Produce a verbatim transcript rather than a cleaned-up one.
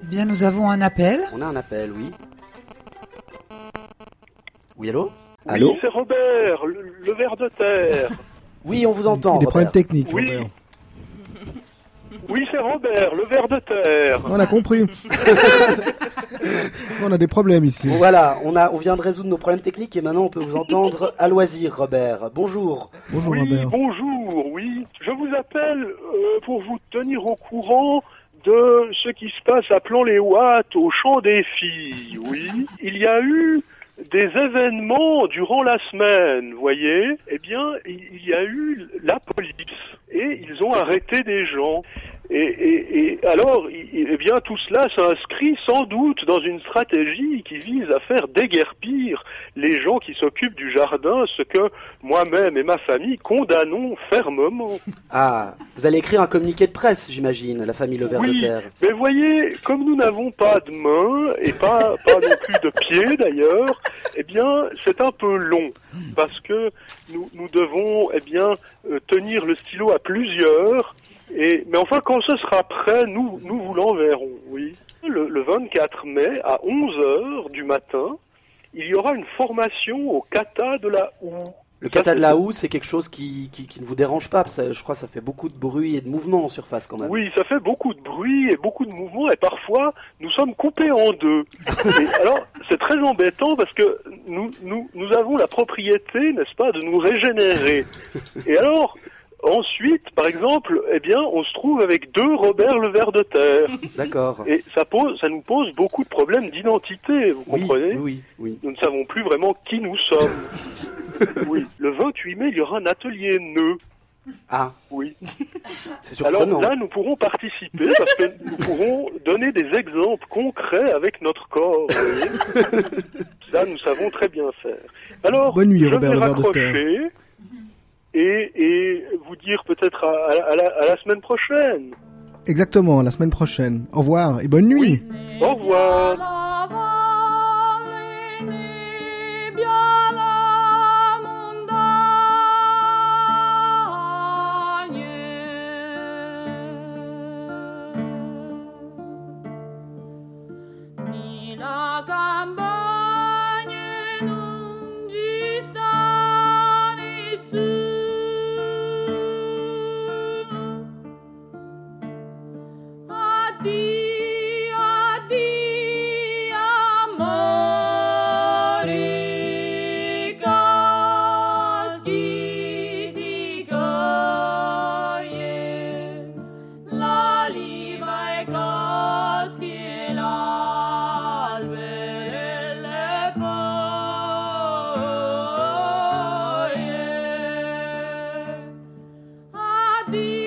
Bien, nous avons un appel. On a un appel, oui. Oui, allô? Oui, Allô? c'est Robert, le, le ver de terre. Oui, on vous entend, Il y a des Robert. problèmes techniques, Oui. Robert. Oui, c'est Robert, le ver de terre. On a compris. On a des problèmes ici. Bon, voilà, on, a, on vient de résoudre nos problèmes techniques et maintenant on peut vous entendre à loisir, Robert. Bonjour. Bonjour, Oui, Robert. bonjour, oui. Je vous appelle euh, pour vous tenir au courant de ce qui se passe à Plan-les-Ouates, au Champ des Filles, oui. Il y a eu des événements durant la semaine, vous voyez. Eh bien, il y a eu la police et ils ont arrêté des gens. Et, et, et alors, eh bien, tout cela s'inscrit sans doute dans une stratégie qui vise à faire déguerpir les gens qui s'occupent du jardin, ce que moi-même et ma famille condamnons fermement. Ah, vous allez écrire un communiqué de presse, j'imagine, la famille Le Ver Oui, de Terre. mais voyez, comme nous n'avons pas de mains et pas, pas non plus de pieds d'ailleurs, eh bien, c'est un peu long parce que nous, nous devons, eh bien, euh, tenir le stylo à plusieurs. Et, mais enfin, quand ce sera prêt, nous, nous vous l'enverrons, oui. Le, le vingt-quatre mai, à onze heures du matin, il y aura une formation au kata de la houe. Le kata de la houe, c'est quelque chose qui, qui, qui ne vous dérange pas, parce que je crois que ça fait beaucoup de bruit et de mouvement en surface quand même. Oui, ça fait beaucoup de bruit et beaucoup de mouvements, et parfois, nous sommes coupés en deux. Et alors, c'est très embêtant parce que nous, nous, nous avons la propriété, n'est-ce pas, de nous régénérer. Et alors... Ensuite, par exemple, eh bien, on se trouve avec deux Robert le ver de terre. D'accord. Et ça pose, ça nous pose beaucoup de problèmes d'identité, vous Oui, comprenez? oui, oui. Nous ne savons plus vraiment qui nous sommes. Oui. Le vingt-huit mai, il y aura un atelier nœud. Ah, Oui. c'est Alors surprenant. là, nous pourrons participer parce que nous pourrons donner des exemples concrets avec notre corps. vous voyez. Ça, nous savons très bien faire. Alors, Bonne nuit, je Robert vais le ver de terre. raccrocher. Et, et vous dire peut-être à, à, à, la, à la semaine prochaine. Exactement, la semaine prochaine. Au revoir et bonne nuit. Au revoir. Addio.